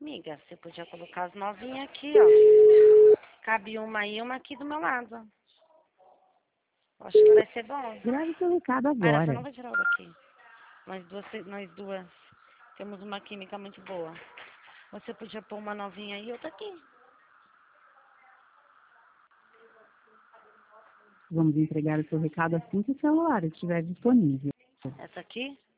amiga, você podia colocar as novinhas aqui, ó. Cabe uma aí e uma aqui do meu lado. Acho que vai ser bom. Grave seu recado Mara, você agora. não vai tirar o daqui. Nós duas temos uma química muito boa. Você podia pôr uma novinha aí e outra aqui. Vamos entregar o seu recado assim que o celular estiver disponível. Essa aqui?